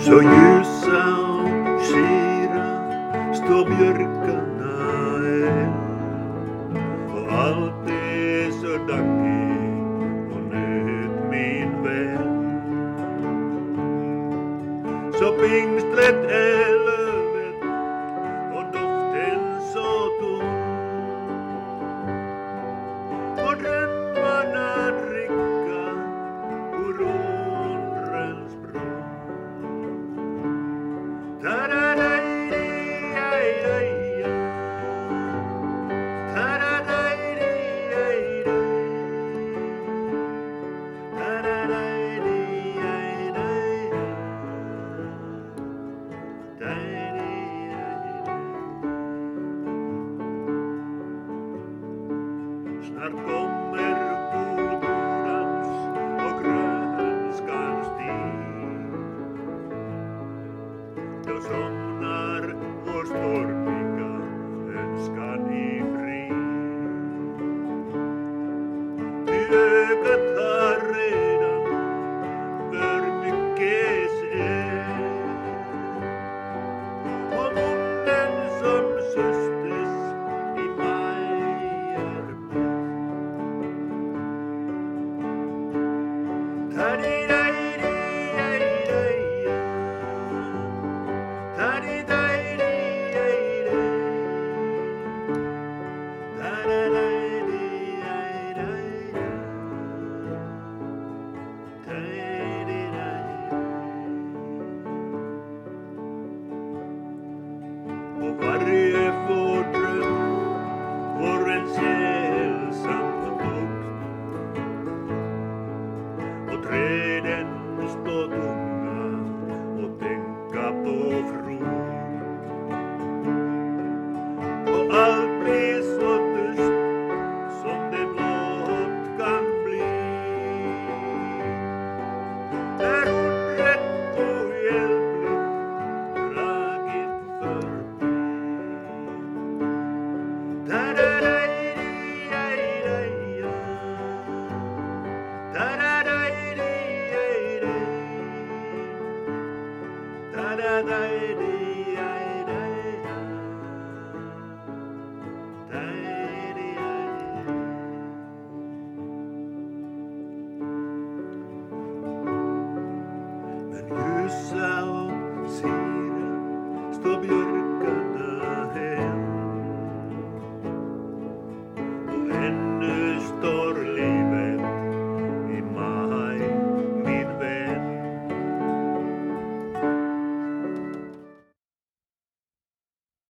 Så ljusa och skira står björkarna än, och allt är så dackigt och nöt min vän. Så pingstret är lövet och doften så tom, och drömmarna dricka ur ånrens bro. Snart kommer Kolbordans och grönskans tid. Då somnar vår stormiga önskan i frid. Ty ögat har redan för mycket sett, och munnen som sustes i maj är mätt. Och varje fårdröm får en sällsam doft, och träden står tomma och tänka på frod. Och allt blir så tyst som det blott kan bli, där undret ohjälpligt dragit förbi. Da da da da da da da.